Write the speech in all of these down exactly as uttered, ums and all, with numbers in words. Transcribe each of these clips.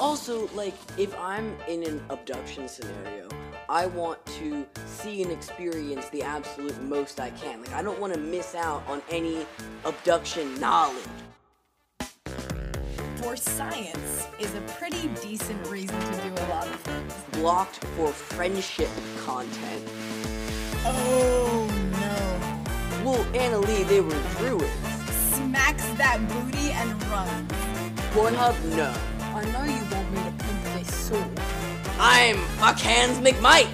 Also, like, if I'm in an abduction scenario, I want to see and experience the absolute most I can. Like, I don't want to miss out on any abduction knowledge. For science is a pretty decent reason to do a lot of things. Blocked for friendship content. Oh no. Well, Anna Lee, they were druids. Smacks that booty and runs. Pornhub, no. I know you want me to pimp this sword. I'm Fuckhands McMike!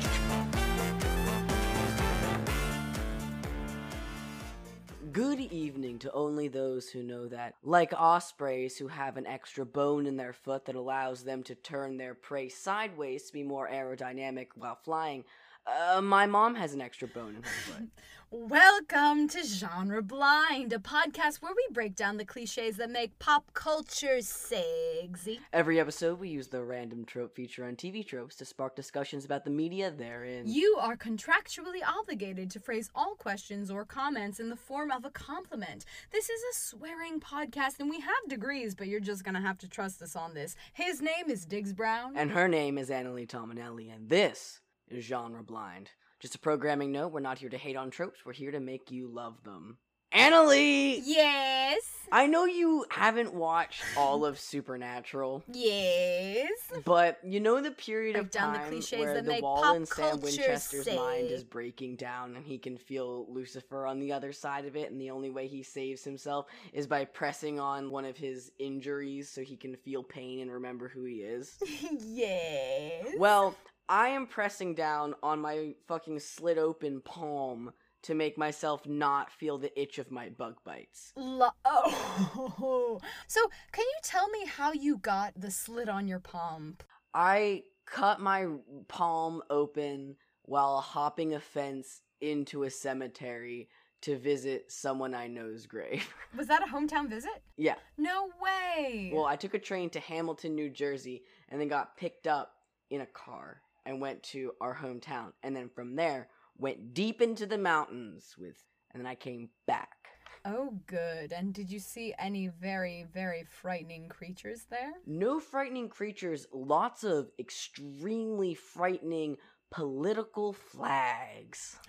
Good evening to only those who know that, like ospreys who have an extra bone in their foot that allows them to turn their prey sideways to be more aerodynamic while flying, uh, my mom has an extra bone in her foot. Welcome to Genre Blind, a podcast where we break down the cliches that make pop culture sexy. Every episode, we use the random trope feature on T V Tropes to spark discussions about the media therein. You are contractually obligated to phrase all questions or comments in the form of a compliment. This is a swearing podcast, and we have degrees, but you're just gonna have to trust us on this. His name is Diggs Brown. And her name is Annalie Tominelli, and this is Genre Blind. Just a programming note, we're not here to hate on tropes, we're here to make you love them. Annalie! Yes? I know you haven't watched all of Supernatural. Yes? But you know the period Break of down time the cliches where that the make wall pop in Sam culture Winchester's sick. mind is breaking down and he can feel Lucifer on the other side of it, and the only way he saves himself is by pressing on one of his injuries so he can feel pain and remember who he is? Yes? Well, I am pressing down on my fucking slit open palm to make myself not feel the itch of my bug bites. Lo- oh. So, can you tell me how you got the slit on your palm? I cut my palm open while hopping a fence into a cemetery to visit someone I know's grave. Was that a hometown visit? Yeah. No way! Well, I took a train to Hamilton, New Jersey, and then got picked up in a car and went to our hometown. And then from there, went deep into the mountains with, and then I came back. Oh, good. And did you see any very, very frightening creatures there? No frightening creatures, lots of extremely frightening political flags.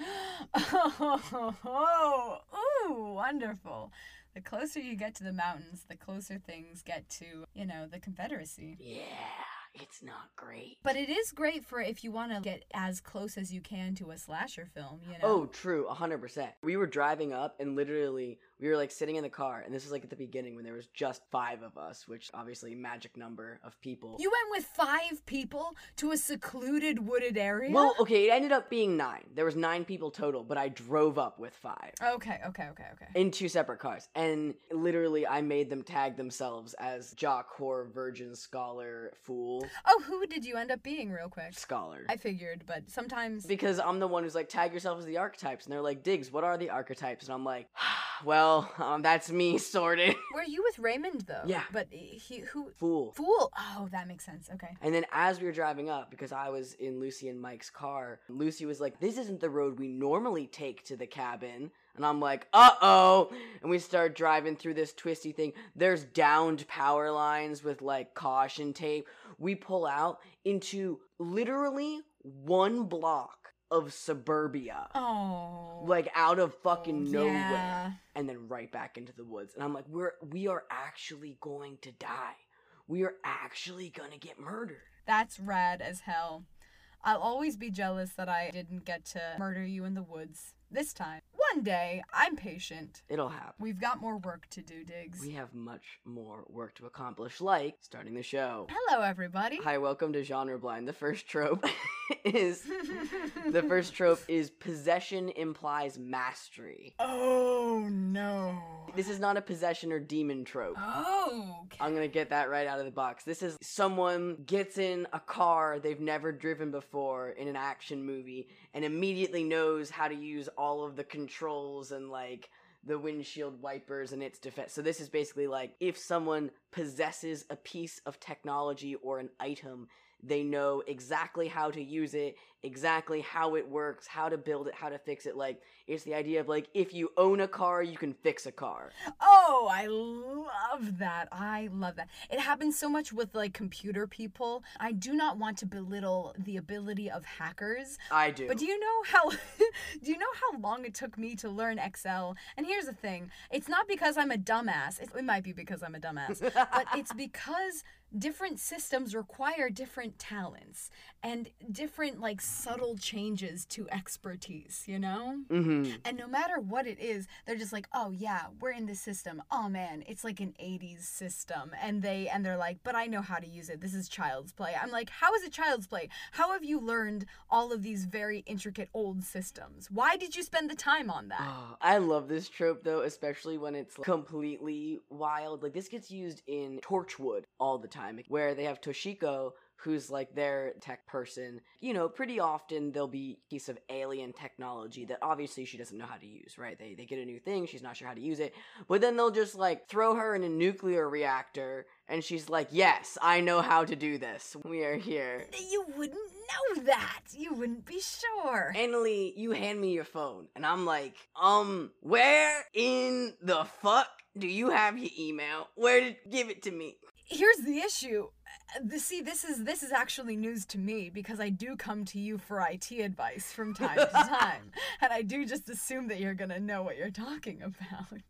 Oh, ooh, wonderful. The closer you get to the mountains, the closer things get to, you know, the Confederacy. Yeah, it's not great. But it is great for if you want to get as close as you can to a slasher film, you know? Oh, true, one hundred percent. We were driving up and literally we were like sitting in the car, and this was like at the beginning when there was just five of us, which obviously magic number of people. You went with five people to a secluded wooded area? Well, okay, it ended up being nine. There was nine people total, but I drove up with five. Okay, okay, okay, okay. In two separate cars. And literally I made them tag themselves as jock, whore, virgin, scholar, fool. Oh, who did you end up being real quick? Scholar. I figured, but sometimes... Because I'm the one who's like, tag yourself as the archetypes. And they're like, Diggs, what are the archetypes? And I'm like, well, um, that's me sorted. Were you with Raymond, though? Yeah. But he, who... Fool. Fool! Oh, that makes sense. Okay. And then as we were driving up, because I was in Lucy and Mike's car, Lucy was like, this isn't the road we normally take to the cabin. And I'm like, uh-oh. And we start driving through this twisty thing. There's downed power lines with, like, caution tape. We pull out into literally one block of suburbia. Oh. Like, out of fucking Oh, nowhere. yeah. And then right back into the woods. And I'm like, we're, we are actually going to die. We are actually gonna get murdered. That's rad as hell. I'll always be jealous that I didn't get to murder you in the woods this time. One day, I'm patient. It'll happen. We've got more work to do, Diggs. We have much more work to accomplish, like starting the show. Hello, everybody. Hi, welcome to Genre Blind. The first trope is the first trope is possession implies mastery. Oh, no. This is not a possession or demon trope. Oh, okay. I'm gonna get that right out of the box. This is someone gets in a car they've never driven before in an action movie and immediately knows how to use all of the controls and like the windshield wipers and its defense. So this is basically like if someone possesses a piece of technology or an item, they know exactly how to use it exactly how it works, how to build it, how to fix it. Like, it's the idea of, like, if you own a car, you can fix a car. Oh, I love that. I love that. It happens so much with, like, computer people. I do not want to belittle the ability of hackers. I do. But do you know how do you know how long it took me to learn Excel? And here's the thing. It's not because I'm a dumbass. It, it might be because I'm a dumbass. But it's because different systems require different talents and different, like, subtle changes to expertise, you know? Mm-hmm. And no matter what it is, they're just like, oh yeah, we're in this system. Oh man, it's like an eighties system. And they and they're like, but I know how to use it. This is child's play. I'm like, how is it child's play? How have you learned all of these very intricate old systems? Why did you spend the time on that? Oh, I love this trope though, especially when it's like, completely wild. Like, this gets used in Torchwood all the time, where they have Toshiko, who's like their tech person. You know, pretty often there'll be a piece of alien technology that obviously she doesn't know how to use, right? They they get a new thing, she's not sure how to use it, but then they'll just like throw her in a nuclear reactor and she's like, yes, I know how to do this. We are here. You wouldn't know that. You wouldn't be sure. Annalie, you hand me your phone. And I'm like, um, where in the fuck do you have your email? Where did, give it to me. Here's the issue. The, see, this is this is actually news to me because I do come to you for I T advice from time to time. And I do just assume that you're going to know what you're talking about.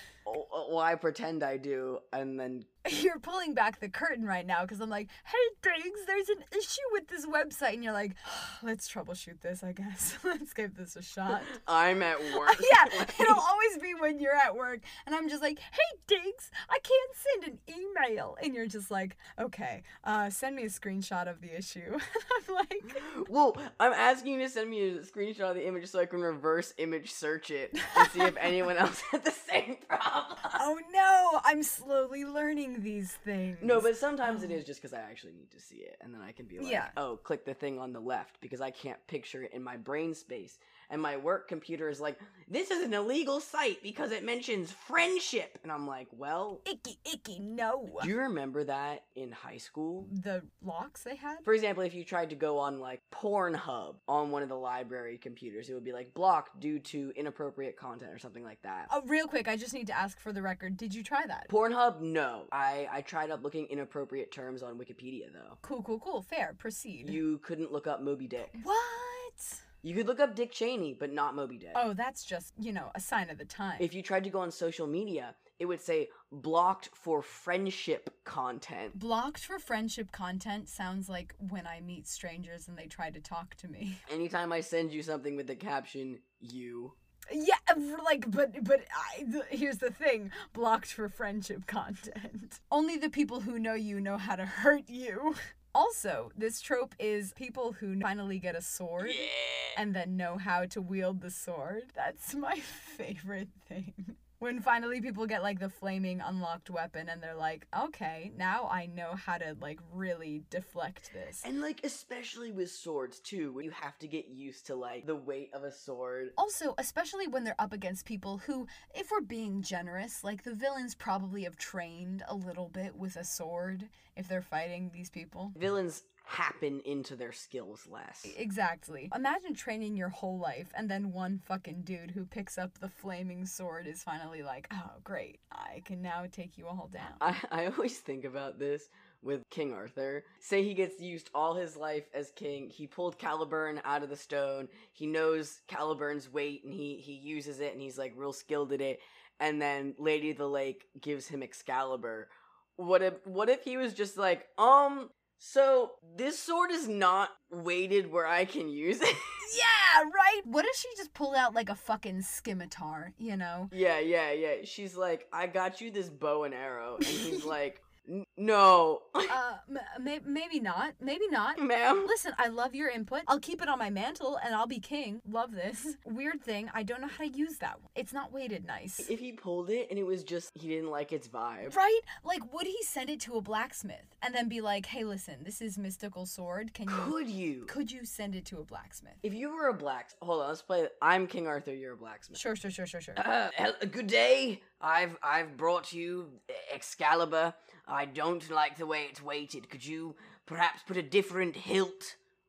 Oh, well, I pretend I do, and then... You're pulling back the curtain right now because I'm like, hey, Diggs, there's an issue with this website. And you're like, let's troubleshoot this, I guess. Let's give this a shot. I'm at work. Yeah, it'll always be when you're at work. And I'm just like, hey, Diggs, I can't send an email. And you're just like, okay, uh, send me a screenshot of the issue. And I'm like... Well, I'm asking you to send me a screenshot of the image so I can reverse image search it and see if anyone else had the same problem. Oh, no, I'm slowly learning these things. No, but sometimes it is just because I actually need to see it, and then I can be like, yeah. oh, click the thing on the left, because I can't picture it in my brain space. And my work computer is like, this is an illegal site because it mentions friendship. And I'm like, well... Icky, icky, no. Do you remember that in high school? The locks they had? For example, if you tried to go on, like, Pornhub on one of the library computers, it would be, like, blocked due to inappropriate content or something like that. Oh, real quick, I just need to ask for the record, did you try that? Pornhub, no. I, I tried up looking inappropriate terms on Wikipedia, though. Cool, cool, cool. Fair. Proceed. You couldn't look up Moby Dick. What? You could look up Dick Cheney, but not Moby Dick. Oh, that's just, you know, a sign of the time. If you tried to go on social media, it would say blocked for friendship content. Blocked for friendship content sounds like when I meet strangers and they try to talk to me. Anytime I send you something with the caption, you... Yeah, like, but, but I, th- here's the thing, blocked for friendship content. Only the people who know you know how to hurt you. Also, this trope is people who finally get a sword yeah. and then know how to wield the sword. That's my favorite thing. When finally people get, like, the flaming unlocked weapon and they're like, okay, now I know how to, like, really deflect this. And, like, especially with swords, too, when you have to get used to, like, the weight of a sword. Also, especially when they're up against people who, if we're being generous, like, the villains probably have trained a little bit with a sword if they're fighting these people. Villains happen into their skills less. Exactly. Imagine training your whole life and then one fucking dude who picks up the flaming sword is finally like, oh, great, I can now take you all down. I, I always think about this with King Arthur. Say he gets used all his life as king, he pulled Caliburn out of the stone, he knows Caliburn's weight and he, he uses it and he's like real skilled at it, and then Lady of the Lake gives him Excalibur. What if, what if he was just like, um... so, this sword is not weighted where I can use it? Yeah, right? What if she just pulled out, like, a fucking scimitar, you know? Yeah, yeah, yeah. She's like, I got you this bow and arrow. And he's like, no. uh, m- may- maybe not. Maybe not. Ma'am? Listen, I love your input. I'll keep it on my mantle, and I'll be king. Love this. Weird thing, I don't know how to use that one. It's not weighted nice. If he pulled it and it was just, he didn't like its vibe. Right? Like, would he send it to a blacksmith and then be like, hey, listen, this is mystical sword. Can you... Could you? Could you send it to a blacksmith? If you were a blacksmith... Hold on, let's play... I'm King Arthur, you're a blacksmith. Sure, sure, sure, sure, sure. Uh, good day. I've I've brought you Excalibur. I don't like the way it's weighted. Could you perhaps put a different hilt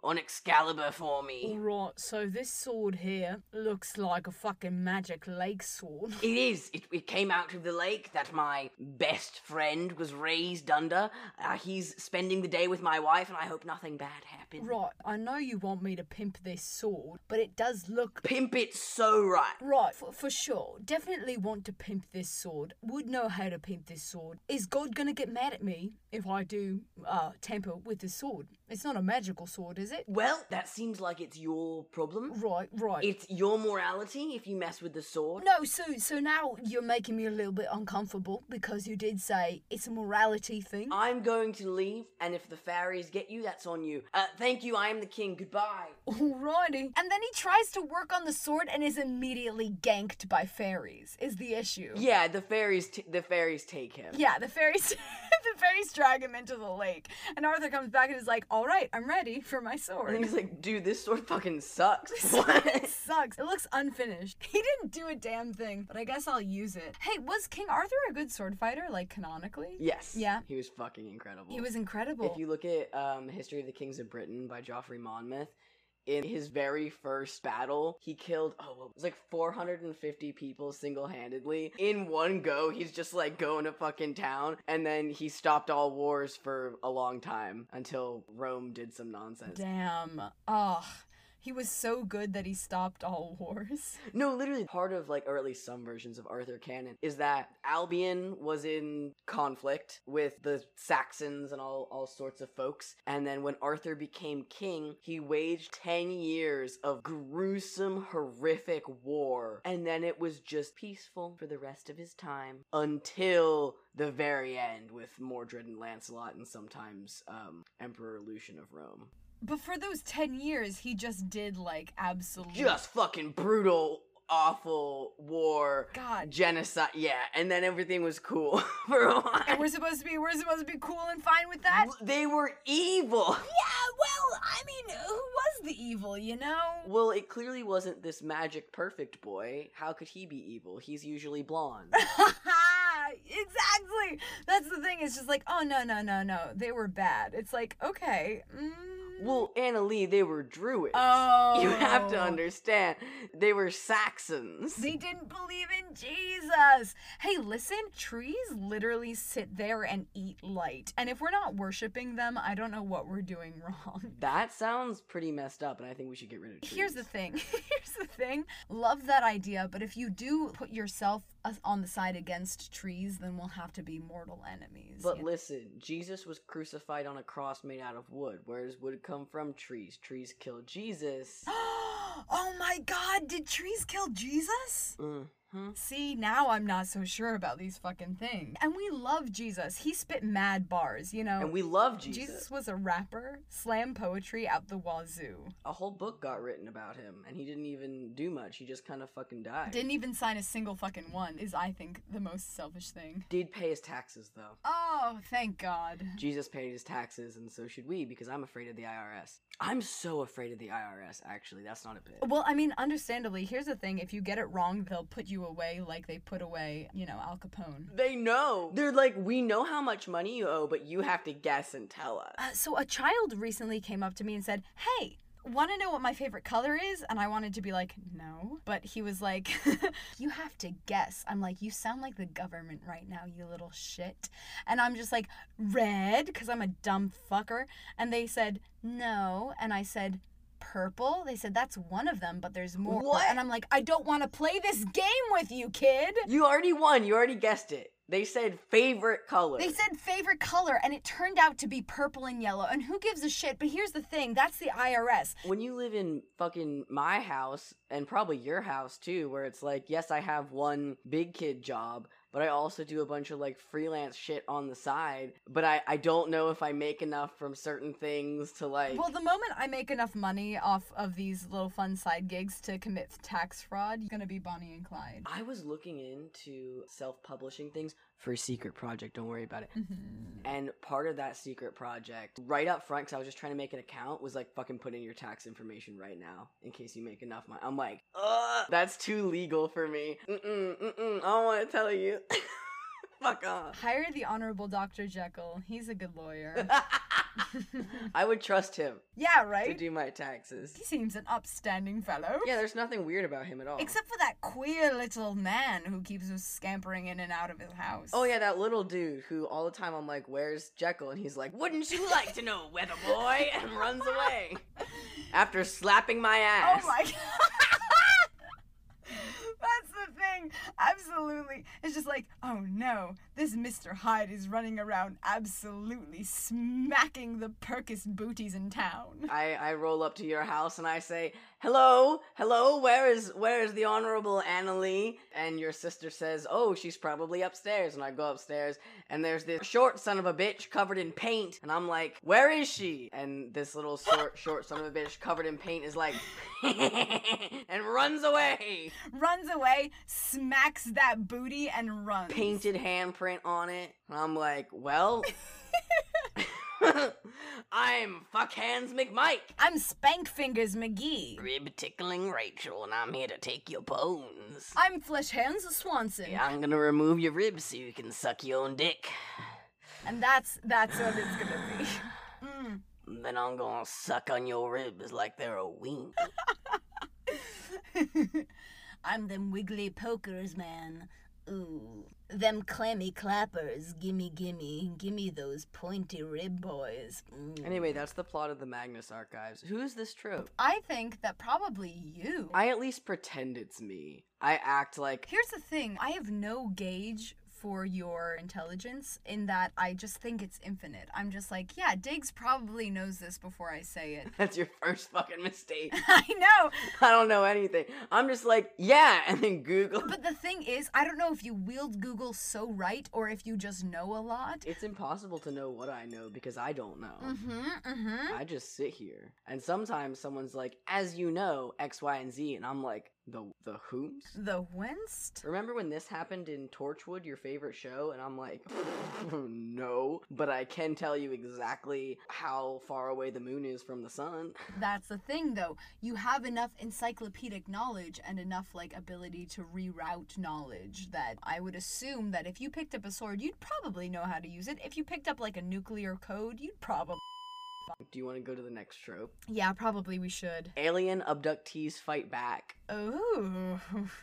on Excalibur for me. Alright, so this sword here looks like a fucking magic lake sword. It is. It, it came out of the lake that my best friend was raised under. Uh, he's spending the day with my wife, and I hope nothing bad happens. Right, I know you want me to pimp this sword, but it does look... Pimp it so right. Right, for, for sure. Definitely want to pimp this sword. Would know how to pimp this sword. Is God gonna get mad at me if I do uh, tamper with this sword? It's not a magical sword, is it? Well, that seems like it's your problem. Right, right. It's your morality if you mess with the sword. No, so so now you're making me a little bit uncomfortable because you did say it's a morality thing. I'm going to leave, and if the fairies get you, that's on you. Uh, thank you, I am the king. Goodbye. Alrighty. And then he tries to work on the sword and is immediately ganked by fairies, is the issue. Yeah, the fairies t- the fairies take him. Yeah, the fairies the fairies drag him into the lake. And Arthur comes back and is like, alright, I'm ready for my sword. And he's like, dude, this sword fucking sucks. It sucks. It looks unfinished. He didn't do a damn thing, but I guess I'll use it. Hey, was King Arthur a good sword fighter, like canonically? Yes. Yeah. He was fucking incredible. He was incredible. If you look at um, History of the Kings of Britain by Geoffrey Monmouth, in his very first battle, he killed, oh, it was like four hundred fifty people single-handedly. In one go, he's just like going to fucking town, and then he stopped all wars for a long time until Rome did some nonsense. Damn. Ugh. He was so good that he stopped all wars. No, literally, part of, like, or at least some versions of Arthur canon, is that Albion was in conflict with the Saxons and all, all sorts of folks, and then when Arthur became king, he waged ten years of gruesome, horrific war, and then it was just peaceful for the rest of his time, until the very end with Mordred and Lancelot and sometimes um, Emperor Lucian of Rome. But for those ten years, he just did, like, absolute... Just fucking brutal, awful war. God. Genocide. Yeah, and then everything was cool for a while. And we're supposed to be, we're supposed to be cool and fine with that? They were evil. Yeah, well, I mean, who was the evil, you know? Well, it clearly wasn't this magic perfect boy. How could he be evil? He's usually blonde. Exactly. That's the thing. It's just like, oh, no, no, no, no. They were bad. It's like, okay. Mm. Well, Anna Lee, they were druids. Oh. You have to understand. They were Saxons. They didn't believe in Jesus. Hey, listen, trees literally sit there and eat light. And if we're not worshiping them, I don't know what we're doing wrong. That sounds pretty messed up, and I think we should get rid of trees. Here's the thing. Here's the thing. Love that idea, but if you do put yourself on the side against trees, then we'll have to be mortal enemies. But you know? listen, Jesus was crucified on a cross made out of wood. Where does wood come from? Trees. Trees killed Jesus. Oh my god, did trees kill Jesus? Mm. Hmm? See, now I'm not so sure about these fucking things. And we love Jesus. He spit mad bars, you know. And we love Jesus. Jesus was a rapper, slam poetry out the wazoo. A whole book got written about him, and he didn't even do much. He just kind of fucking died. Didn't even sign a single fucking one, is I think the most selfish thing. Did pay his taxes, though. Oh, thank God. Jesus paid his taxes, and so should we, because I'm afraid of the I R S. I'm so afraid of the I R S, actually. That's not a bit. Well, I mean, understandably, here's the thing. If you get it wrong, they'll put you away like they put away, you know, Al Capone. They know. They're like, we know how much money you owe, but you have to guess and tell us. Uh, so a child recently came up to me and said, hey, want to know what my favorite color is? And I wanted to be like, no. But he was like, you have to guess. I'm like, you sound like the government right now, you little shit. And I'm just like, red, because I'm a dumb fucker. And they said, no. And I said, purple. They said, that's one of them, but there's more. What? And I'm like, I don't want to play this game with you, kid. You already won. You already guessed it. They said favorite color. They said favorite color, and it turned out to be purple and yellow. And who gives a shit? But here's the thing. That's the I R S. When you live in fucking my house, and probably your house too, where it's like, yes, I have one big kid job, but I also do a bunch of, like, freelance shit on the side. But I, I don't know if I make enough from certain things to, like... Well, the moment I make enough money off of these little fun side gigs to commit tax fraud, you're gonna be Bonnie and Clyde. I was looking into self-publishing things for a secret project. Don't worry about it. Mm-hmm. And part of that secret project, right up front, because I was just trying to make an account, was, like, fucking put in your tax information right now, in case you make enough money. I'm like, ugh, that's too legal for me. Mm-mm, mm-mm, I don't want to tell you. Fuck off. Hire the Honorable Doctor Jekyll. He's a good lawyer. I would trust him Yeah, to right? do my taxes. He seems an upstanding fellow. Yeah, there's nothing weird about him at all. Except for that queer little man who keeps us scampering in and out of his house. Oh yeah, that little dude who all the time I'm like, where's Jekyll? And he's like, wouldn't you like to know, weather boy? And runs away. After slapping my ass. Oh my god. That's the thing. Absolutely. It's just like, oh no, this Mister Hyde is running around absolutely smacking the perkest booties in town. I, I roll up to your house and I say, hello, hello, where is where is the Honorable Annalee? And your sister says, oh, she's probably upstairs. And I go upstairs and there's this short son of a bitch covered in paint. And I'm like, where is she? And this little short, short son of a bitch covered in paint is like, and runs away. Runs away, smacks that booty, and runs. Painted handprint on it. And I'm like, well... I'm Fuckhands McMike. I'm Spankfingers McGee. Rib tickling Rachel, and I'm here to take your bones. I'm Fleshhands Swanson. Yeah, I'm gonna remove your ribs so you can suck your own dick. And that's that's what it's gonna be. Mm. Then I'm gonna suck on your ribs like they're a wing. I'm them wiggly pokers, man. Ooh. Them clammy clappers. Gimme, gimme. Gimme those pointy rib boys. Mm. Anyway, that's the plot of the Magnus Archives. Who is this trope? I think that probably you. I at least pretend it's me. I act like... Here's the thing. I have no gauge for your intelligence in that I just think it's infinite. I'm just like, yeah, Diggs probably knows this before I say it. That's your first fucking mistake. I know. I don't know anything. I'm just like, yeah, and then Google. But the thing is, I don't know if you wield Google so right or if you just know a lot. It's impossible to know what I know because I don't know. Mm-hmm, mm-hmm. I just sit here. And sometimes someone's like, as you know, X, Y, and Z, and I'm like, the the whom's? The whenst? Remember when this happened in Torchwood, your favorite show? And I'm like, no, but I can tell you exactly how far away the moon is from the sun. That's the thing, though. You have enough encyclopedic knowledge and enough, like, ability to reroute knowledge that I would assume that if you picked up a sword, you'd probably know how to use it. If you picked up, like, a nuclear code, you'd probably... Do you want to go to the next trope? Yeah, probably we should. Alien abductees fight back. Oh.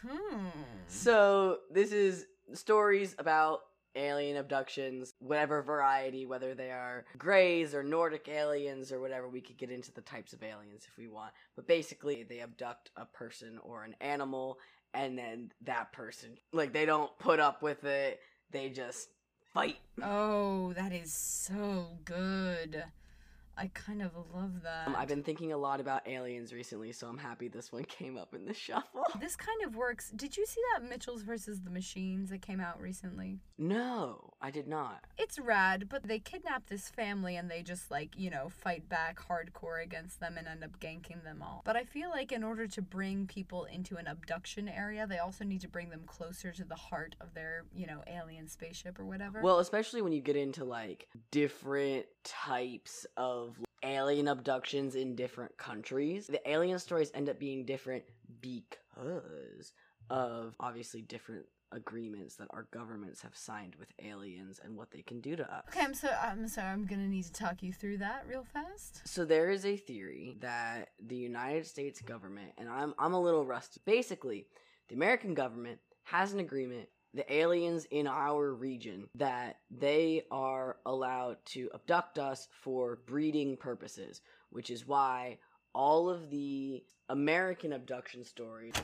So, this is stories about alien abductions, whatever variety, whether they are Greys or Nordic aliens or whatever. We could get into the types of aliens if we want. But basically, they abduct a person or an animal, and then that person, like, they don't put up with it. They just fight. Oh, that is so good. I kind of love that. Um, I've been thinking a lot about aliens recently, so I'm happy this one came up in the shuffle. This kind of works. Did you see that Mitchells versus the Machines that came out recently? No, I did not. It's rad, but they kidnap this family and they just, like, you know, fight back hardcore against them and end up ganking them all. But I feel like in order to bring people into an abduction area, they also need to bring them closer to the heart of their, you know, alien spaceship or whatever. Well, especially when you get into, like, different types of alien abductions in different countries. The alien stories end up being different because of, obviously, different agreements that our governments have signed with aliens and what they can do to us. Okay, I'm so I'm sorry. I'm gonna need to talk you through that real fast. So there is a theory that the United States government, and I'm I'm a little rusty. Basically, the American government has an agreement, the aliens in our region, that they are allowed to abduct us for breeding purposes, which is why all of the American abduction stories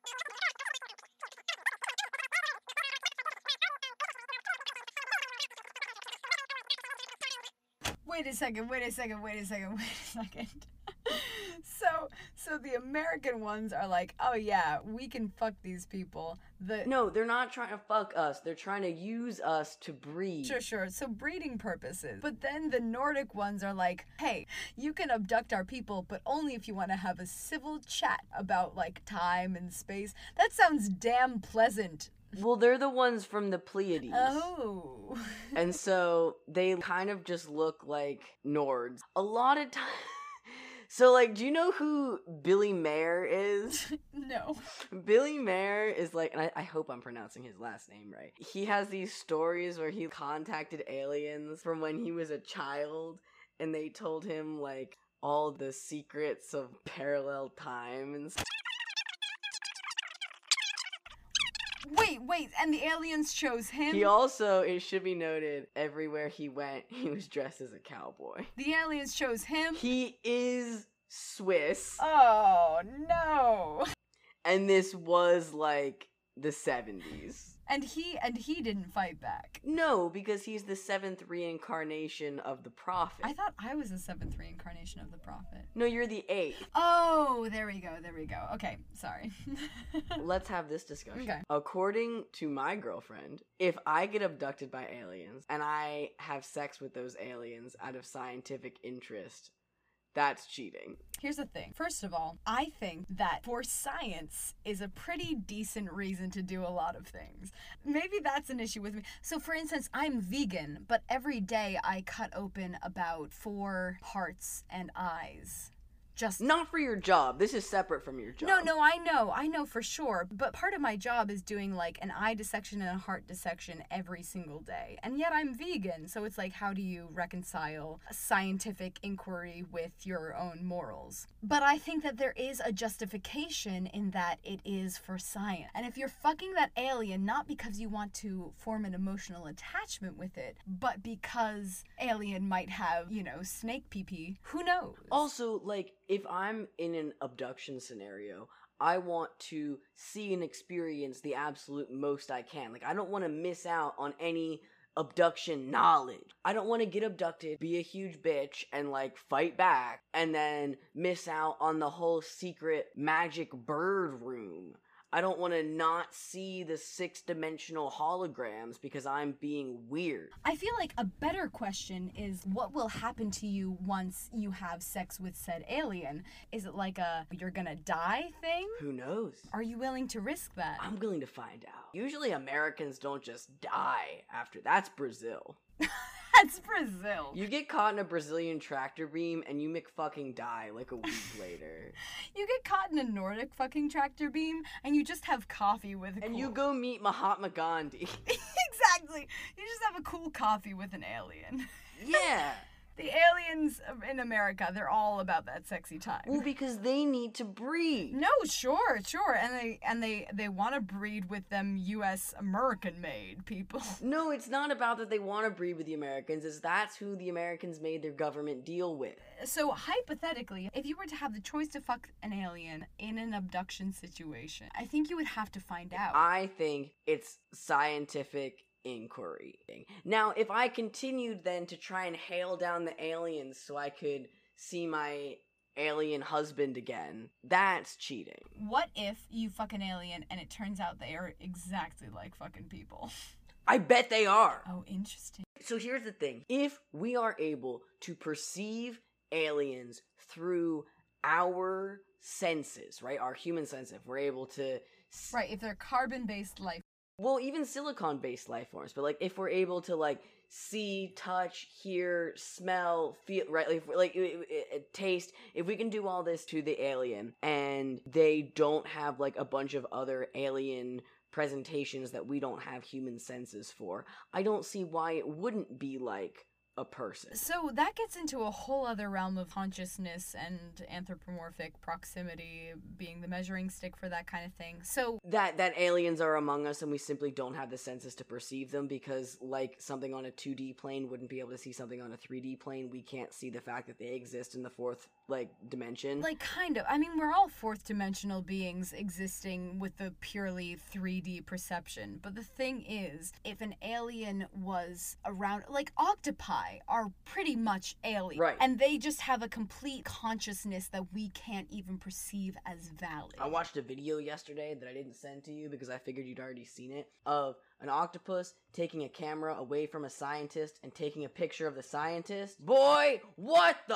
Wait a second, wait a second, wait a second, wait a second. so, so the American ones are like, oh yeah, we can fuck these people. The No, they're not trying to fuck us. They're trying to use us to breed. Sure, sure. So breeding purposes. But then the Nordic ones are like, hey, you can abduct our people, but only if you want to have a civil chat about, like, time and space. That sounds damn pleasant. Well, they're the ones from the Pleiades. Oh. And so they kind of just look like Nords. A lot of times. So, like, do you know who Billy Mayer is? No. Billy Mayer is like, and I, I hope I'm pronouncing his last name right. He has these stories where he contacted aliens from when he was a child. and they told him, like, all the secrets of parallel time and stuff. Wait, wait, and the aliens chose him? He also, it should be noted, everywhere he went, he was dressed as a cowboy. The aliens chose him? He is Swiss. Oh, no. And this was, like, the seventies. And he and he didn't fight back. No, because he's the seventh reincarnation of the Prophet. I thought I was the seventh reincarnation of the Prophet. No, you're the eighth. Oh, there we go, there we go. Okay, sorry. Let's have this discussion. Okay. According to my girlfriend, if I get abducted by aliens and I have sex with those aliens out of scientific interest, that's cheating. Here's the thing. First of all, I think that for science is a pretty decent reason to do a lot of things. Maybe that's an issue with me. So for instance, I'm vegan, but every day I cut open about four hearts and eyes. Just not for your job. This is separate from your job. No, no, I know. I know for sure. But part of my job is doing like an eye dissection and a heart dissection every single day. And yet I'm vegan. So it's like, how do you reconcile a scientific inquiry with your own morals? But I think that there is a justification in that it is for science. And if you're fucking that alien, not because you want to form an emotional attachment with it, but because alien might have, you know, snake pee-pee, who knows? Also, like, if I'm in an abduction scenario, I want to see and experience the absolute most I can. Like, I don't want to miss out on any abduction knowledge. I don't want to get abducted, be a huge bitch, and, like, fight back, and then miss out on the whole secret magic bird room. I don't want to not see the six-dimensional holograms because I'm being weird. I feel like a better question is, what will happen to you once you have sex with said alien? Is it like a you're gonna die thing? Who knows? Are you willing to risk that? I'm willing to find out. Usually Americans don't just die after. That's Brazil. That's Brazil. You get caught in a Brazilian tractor beam and you McFucking die like a week later. You get caught in a Nordic fucking tractor beam and you just have coffee with a And cool... you go meet Mahatma Gandhi. Exactly. You just have a cool coffee with an alien. Yeah. The aliens in America, they're all about that sexy time. Well, because they need to breed. No, sure, sure. And they and they, they want to breed with them U S American-made people. No, it's not about that they want to breed with the Americans. It's that's who the Americans made their government deal with. So, hypothetically, if you were to have the choice to fuck an alien in an abduction situation, I think you would have to find out. I think it's scientific inquiry. Now, if I continued then to try and hail down the aliens so I could see my alien husband again, that's cheating. What if you fuck an alien and it turns out they are exactly like fucking people? I bet they are. Oh, interesting. So here's the thing. If we are able to perceive aliens through our senses, right? Our human senses, if we're able to... Right, if they're carbon-based life. Well, even silicon-based life forms, but, like, if we're able to, like, see, touch, hear, smell, feel, right, like, if we're, like, it, it, it, taste, if we can do all this to the alien, and they don't have, like, a bunch of other alien presentations that we don't have human senses for, I don't see why it wouldn't be, like, a person. So that gets into a whole other realm of consciousness and anthropomorphic proximity being the measuring stick for that kind of thing. So that that aliens are among us and we simply don't have the senses to perceive them because, like, something on a two D plane wouldn't be able to see something on a three D plane. We can't see the fact that they exist in the fourth, like, dimension. Like, kind of. I mean, we're all fourth dimensional beings existing with the purely three D perception. But the thing is, if an alien was around, like, octopi are pretty much alien. Right. And they just have a complete consciousness that we can't even perceive as valid. I watched a video yesterday that I didn't send to you because I figured you'd already seen it, of an octopus taking a camera away from a scientist and taking a picture of the scientist. Boy, what the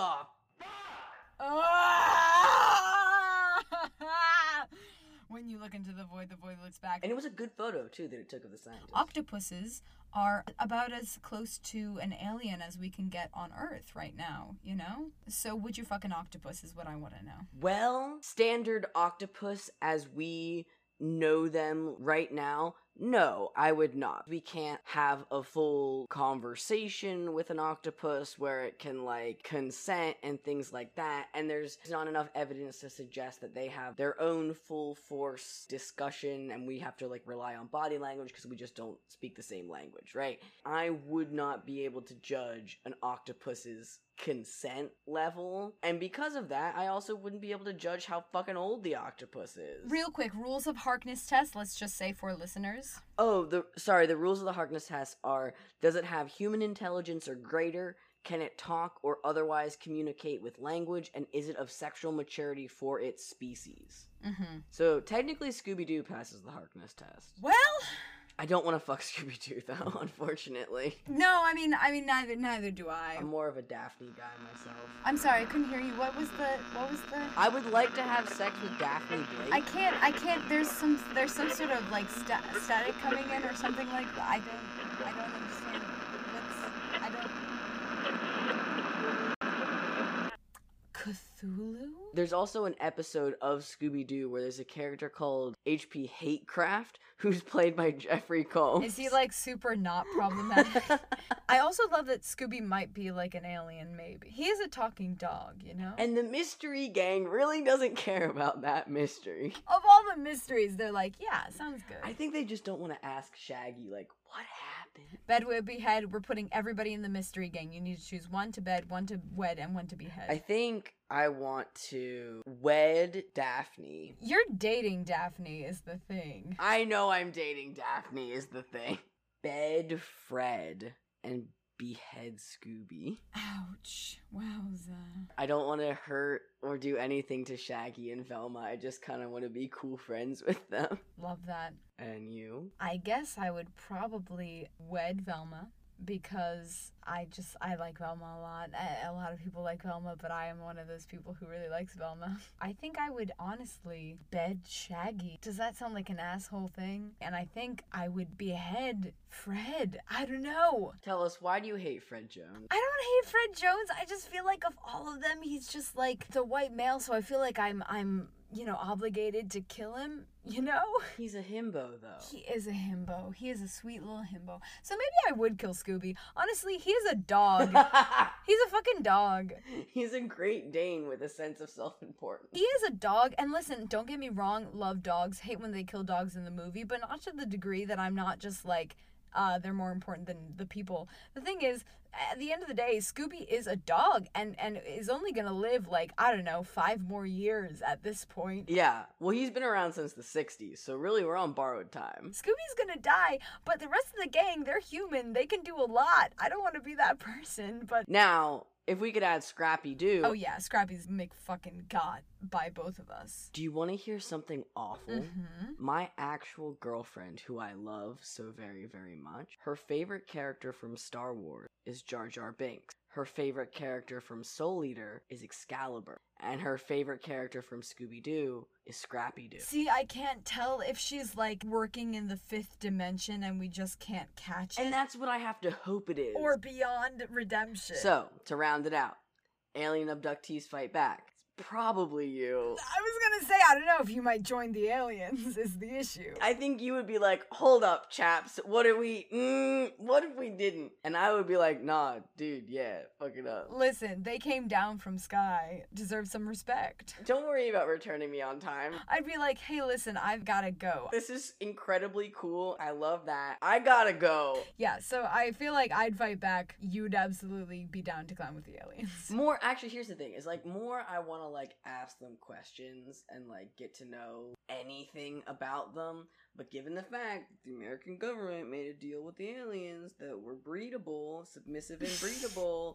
When you look into the void, the void looks back. And it was a good photo, too, that it took of the scientist. Octopuses are about as close to an alien as we can get on Earth right now, you know? So would you fuck an octopus is what I want to know. Well, standard octopus as we know them right now, No, I would not. We can't have a full conversation with an octopus where it can, like, consent and things like that, and there's not enough evidence to suggest that they have their own full force discussion, and we have to, like, rely on body language because we just don't speak the same language, right? I would not be able to judge an octopus's consent level, and because of that, I also wouldn't be able to judge how fucking old the octopus is. Real quick, rules of Harkness test, let's just say for listeners. Oh, the sorry, the rules of the Harkness test are: does it have human intelligence or greater? Can it talk or otherwise communicate with language? And is it of sexual maturity for its species? Mm-hmm. So technically Scooby-Doo passes the Harkness test. Well, I don't want to fuck Scooby-Doo though, unfortunately. no, I mean, I mean, neither, neither do I. I'm more of a Daphne guy myself. I'm sorry, I couldn't hear you. What was the, what was the? I would like to have sex with Daphne Blake. I can't, I can't, there's some, there's some sort of, like, sta- static coming in or something like that. I don't, I don't understand. What's, I don't. Cthulhu? There's also an episode of Scooby-Doo where there's a character called H P Hatecraft, who's played by Jeffrey Combs. Is he, like, super not problematic? I also love that Scooby might be, like, an alien, maybe. He is a talking dog, you know? And the mystery gang really doesn't care about that mystery. Of all the mysteries, they're like, yeah, sounds good. I think they just don't want to ask Shaggy, like, what happened? Bed, behead, we're putting everybody in the mystery gang. You need to choose one to bed, one to wed, and one to behead. I think I want to wed Daphne. You're dating Daphne is the thing. I know I'm dating Daphne is the thing. Bed Fred and behead Scooby. Ouch. Wowza. I don't want to hurt or do anything to Shaggy and Velma. I just kind of want to be cool friends with them. Love that. And you? I guess I would probably wed Velma because I just, I like Velma a lot. A, a lot of people like Velma, but I am one of those people who really likes Velma. I think I would honestly bed Shaggy. Does that sound like an asshole thing? And I think I would behead Fred. I don't know. Tell us, why do you hate Fred Jones? I don't hate Fred Jones. I just feel like of all of them, he's just like the white male, so I feel like I'm, I'm, you know, obligated to kill him, you know? He's a himbo, though. He is a himbo. He is a sweet little himbo. So maybe I would kill Scooby. Honestly, he is a dog. He's a fucking dog. He's a Great Dane with a sense of self-importance. He is a dog. And listen, don't get me wrong, love dogs. Hate when they kill dogs in the movie, but not to the degree that I'm not just like, uh, they're more important than the people. The thing is, at the end of the day, Scooby is a dog and, and is only gonna live, like, I don't know, five more years at this point. Yeah, well, he's been around since the sixties, so really we're on borrowed time. Scooby's gonna die, but the rest of the gang, they're human. They can do a lot. I don't want to be that person, but... Now, if we could add Scrappy-Doo... Oh yeah, Scrappy's McFucking God by both of us. Do you want to hear something awful? Mm-hmm. My actual girlfriend, who I love so very, very much, her favorite character from Star Wars is Jar Jar Binks. Her favorite character from Soul Eater is Excalibur. And her favorite character from Scooby-Doo is Scrappy-Doo. See, I can't tell if she's, like, working in the fifth dimension and we just can't catch it. And that's what I have to hope it is. Or beyond redemption. So, to round it out, alien abductees fight back. It's probably you. I was gonna say, I don't know if you might join the aliens is the issue. I think you would be like, hold up, chaps. What if we, mm, what if we didn't? And I would be like, nah, dude, yeah, fuck it up. Listen, they came down from sky. Deserve some respect. Don't worry about returning me on time. I'd be like, hey, listen, I've gotta go. This is incredibly cool. I love that. I gotta go. Yeah, so I feel like I'd fight back. You'd absolutely be down to climb with the aliens. More, actually, here's the thing. Is like, more I want to, like, ask them questions and, like, get to know anything about them. But given the fact that the American government made a deal with the aliens that were breedable, submissive and breedable,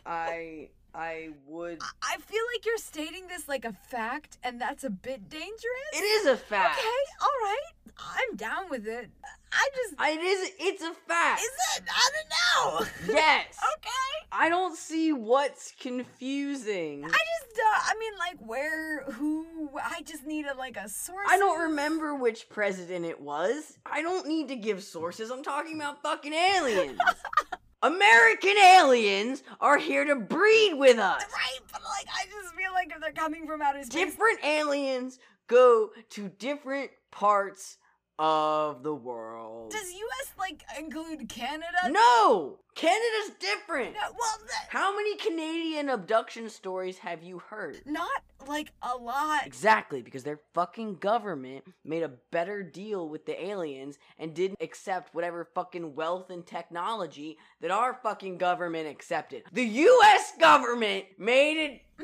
I I would... I feel like you're stating this like a fact, and that's a bit dangerous. It is a fact. Okay, all right. I'm down with it. I just... It is, it's a fact. Is it? I don't know. Yes. Okay. I don't see what's confusing. I just, uh, I mean, like, where, who, I just need a, like, a source. I don't remember which president it was. I don't need to give sources. I'm talking about fucking aliens. American aliens are here to breed with us. Right, but, like, I just feel like if they're coming from outer space. Different aliens go to different parts of the world. Does U S like include Canada? No! Canada's different! No, well, th- How many Canadian abduction stories have you heard? not like a lot. Exactly, because their fucking government made a better deal with the aliens and didn't accept whatever fucking wealth and technology that our fucking government accepted. The U S government made it. The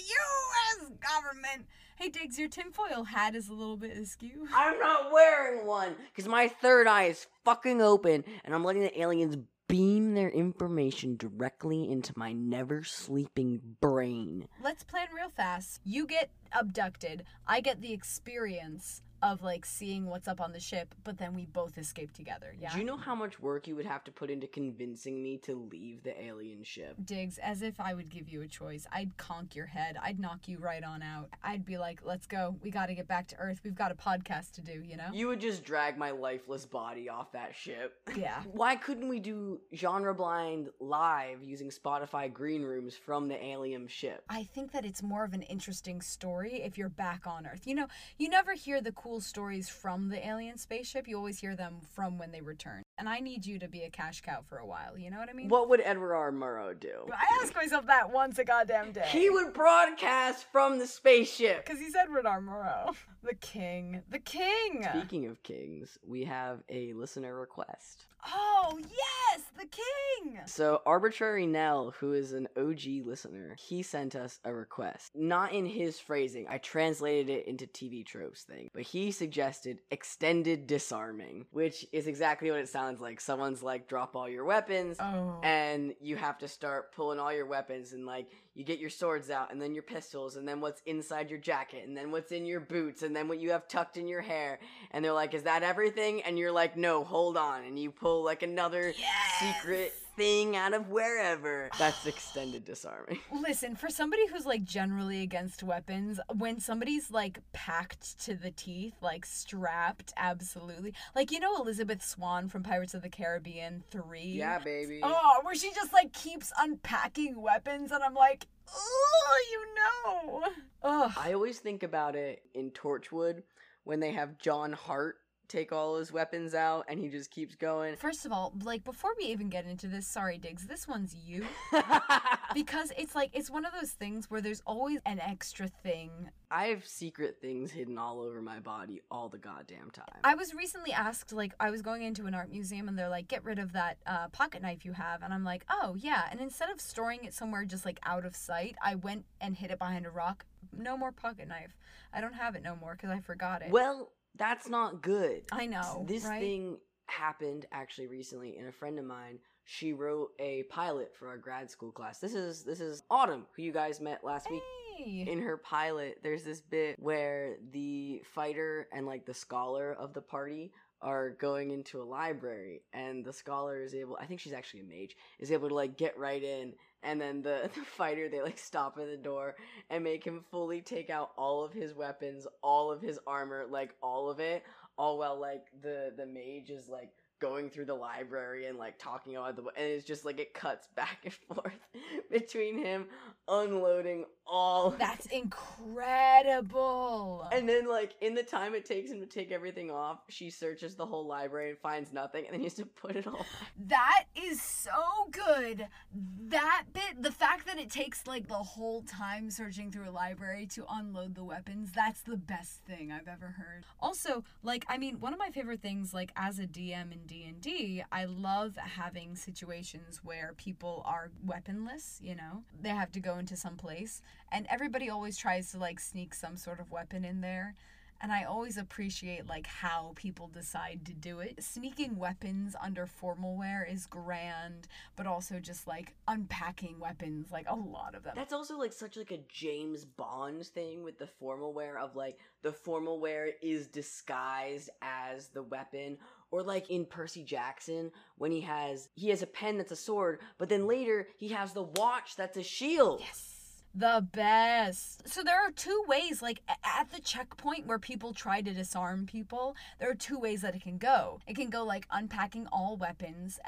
U S government. Hey, Diggs, your tinfoil hat is a little bit askew. I'm not wearing one because my third eye is fucking open and I'm letting the aliens beam their information directly into my never sleeping brain. Let's plan real fast. You get abducted. I get the experience of like seeing what's up on the ship, but then we both escape together. Yeah. Do you know how much work you would have to put into convincing me to leave the alien ship? Diggs, as if I would give you a choice. I'd conk your head. I'd knock you right on out. I'd be like, let's go. We got to get back to Earth. We've got a podcast to do, you know? You would just drag my lifeless body off that ship. Yeah. Why couldn't we do Genre Blind live using Spotify green rooms from the alien ship? I think that it's more of an interesting story if you're back on Earth. You know, you never hear the cool stories from the alien spaceship. You always hear them from when they return. And I need you to be a cash cow for a while. You know what I mean? What would Edward R. Murrow do? I ask myself that once a goddamn day. He would broadcast from the spaceship. Because he's Edward R. Murrow. The king. The king! Speaking of kings, we have a listener request. Oh, yes! The king! So, Arbitrary Nell, who is an O G listener, he sent us a request. Not in his phrasing, I translated it into T V tropes thing, but he suggested extended disarming, which is exactly what it sounds like. Someone's like, drop all your weapons, Oh. and you have to start pulling all your weapons, and like, you get your swords out, and then your pistols, and then what's inside your jacket, and then what's in your boots, and then what you have tucked in your hair, and they're like, is that everything? And you're like, no, hold on, and you pull like another Yes! secret thing out of wherever. That's extended disarming. Listen, for somebody who's like generally against weapons, when somebody's like packed to the teeth, like strapped, absolutely. Like, you know Elizabeth Swann from Pirates of the Caribbean three? Yeah, baby. Oh, where she just like keeps unpacking weapons and I'm like, oh, you know. Ugh. I always think about it in Torchwood when they have John Hart take all his weapons out and he just keeps going. First of all, like, before we even get into this, sorry, Diggs, this one's you. Because it's like, it's one of those things where there's always an extra thing. I have secret things hidden all over my body all the goddamn time. I was recently asked, like, I was going into an art museum and they're like, get rid of that uh, pocket knife you have. And I'm like, oh, yeah. And instead of storing it somewhere just, like, out of sight, I went and hid it behind a rock. No more pocket knife. I don't have it no more because I forgot it. Well, that's not good. I know, This right? thing happened actually recently, and a friend of mine, she wrote a pilot for our grad school class. This is this is Autumn, who you guys met last week. Hey. In her pilot, there's this bit where the fighter and like the scholar of the party are going into a library, and the scholar is able, I think she's actually a mage, is able to like get right in, and then the, the fighter, they like stop at the door and make him fully take out all of his weapons, all of his armor, like all of it, all while like the the mage is like going through the library and like talking about the, and it's just like it cuts back and forth between him unloading all. That's incredible. And then, like, in the time it takes him to take everything off, she searches the whole library and finds nothing, and then he has to put it all back. That is so good. That bit, the fact that it takes, like, the whole time searching through a library to unload the weapons, that's the best thing I've ever heard. Also, like, I mean, one of my favorite things, like, as a D M in D and D, I love having situations where people are weaponless, you know? They have to go into some place, and everybody always tries to, like, sneak some sort of weapon in there. And I always appreciate, like, how people decide to do it. Sneaking weapons under formal wear is grand, but also just, like, unpacking weapons, like, a lot of them. That's also, like, such, like, a James Bond thing with the formal wear of, like, the formal wear is disguised as the weapon. Or, like, in Percy Jackson, when he has, he has a pen that's a sword, but then later he has the watch that's a shield. Yes. The best. So there are two ways, like, at the checkpoint where people try to disarm people, there are two ways that it can go. It can go, like, unpacking all weapons, and then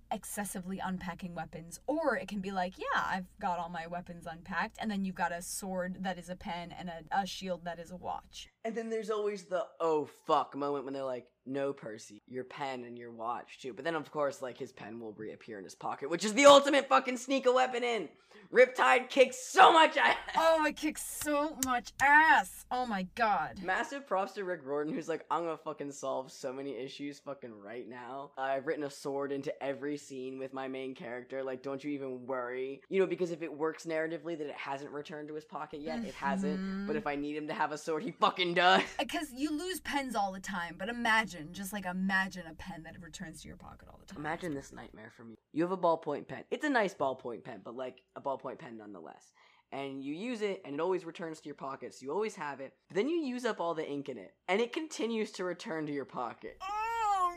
excessively unpacking weapons, or it can be like, yeah, I've got all my weapons unpacked, and then you've got a sword that is a pen and a, a shield that is a watch. And then there's always the oh fuck moment when they're like, no, Percy, your pen and your watch too. But then of course, like, his pen will reappear in his pocket, which is the ultimate fucking sneak a weapon in. Riptide kicks so much ass. Oh, it kicks so much ass. Oh my god. Massive props to Rick Riordan, who's like, I'm gonna fucking solve so many issues fucking right now. I've written a sword into every scene with my main character. Like, don't you even worry. You know, because if it works narratively that it hasn't returned to his pocket yet, mm-hmm. it hasn't. But if I need him to have a sword, he fucking does. Because you lose pens all the time, but imagine, just like imagine a pen that returns to your pocket all the time. Imagine this nightmare for me. You have a ballpoint pen. It's a nice ballpoint pen, but like a ballpoint pen nonetheless. And you use it, and it always returns to your pocket, so you always have it. But then you use up all the ink in it, and it continues to return to your pocket. Oh,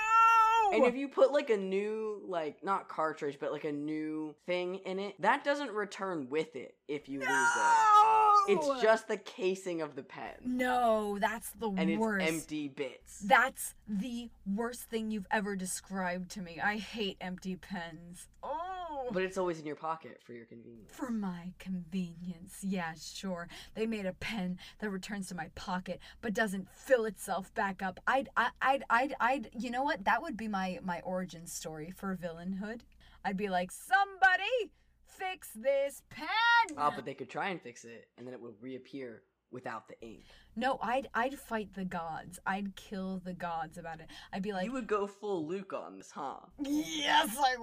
no! And if you put, like, a new, like, not cartridge, but, like, a new thing in it, that doesn't return with it if you no! lose it. It's just the casing of the pen. No, that's the and worst. And it's empty bits. That's the worst thing you've ever described to me. I hate empty pens. Oh! But it's always in your pocket for your convenience. For my convenience. Yeah, sure. They made a pen that returns to my pocket but doesn't fill itself back up. I'd, I, I'd, I'd, I'd, you know what? That would be my, my origin story for villainhood. I'd be like, somebody fix this pen! Oh, but they could try and fix it, and then it would reappear without the ink. No, I'd I'd fight the gods. I'd kill the gods about it. I'd be like... You would go full Luke on this, huh? Yes, I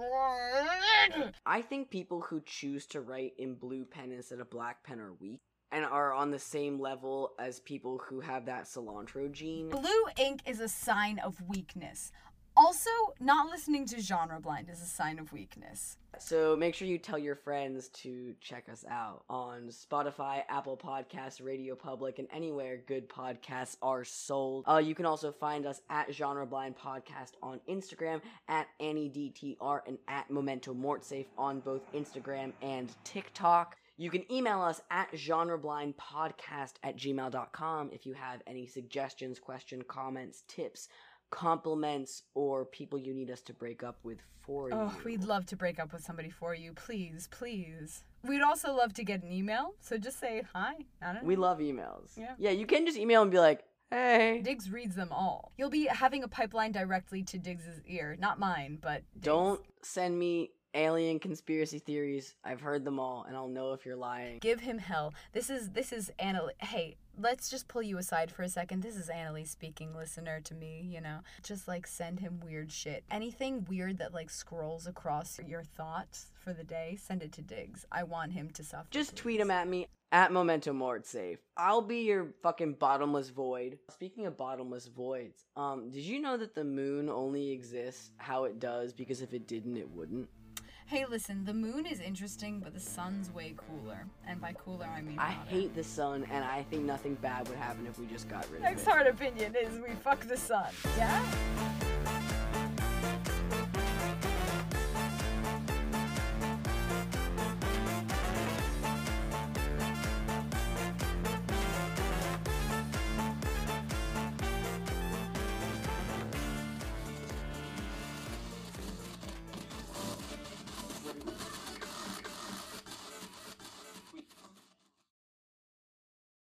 would! I think people who choose to write in blue pen instead of black pen are weak, and are on the same level as people who have that cilantro gene. Blue ink is a sign of weakness. Also, not listening to Genre Blind is a sign of weakness. So make sure you tell your friends to check us out on Spotify, Apple Podcasts, Radio Public, and anywhere good podcasts are sold. Uh, you can also find us at Genre Blind Podcast on Instagram, at Annie D T R, and at Memento Mortsafe on both Instagram and TikTok. You can email us at genreblindpodcast at gmail dot com if you have any suggestions, questions, comments, tips, compliments, or people you need us to break up with for you. Oh, we'd love to break up with somebody for you. Please, please. We'd also love to get an email, so just say hi. I don't know. We love emails. Yeah. Yeah, you can just email and be like, hey. Diggs reads them all. You'll be having a pipeline directly to Diggs's ear. Not mine, but Diggs. Don't send me alien conspiracy theories. I've heard them all, and I'll know if you're lying. Give him hell. This is, this is Annalie. Hey, let's just pull you aside for a second. This is Annalie speaking, listener to me, you know. Just, like, send him weird shit. Anything weird that, like, scrolls across your thoughts for the day, send it to Diggs. I want him to suffer. Just please. tweet him at me, at Memento Mortsafe. I'll be your fucking bottomless void. Speaking of bottomless voids, um, did you know that the moon only exists how it does because if it didn't, it wouldn't? Hey, listen, the moon is interesting, but the sun's way cooler. And by cooler, I mean I hotter. hate the sun, and I think nothing bad would happen if we just got rid of it. Next hard opinion is we fuck the sun. Yeah?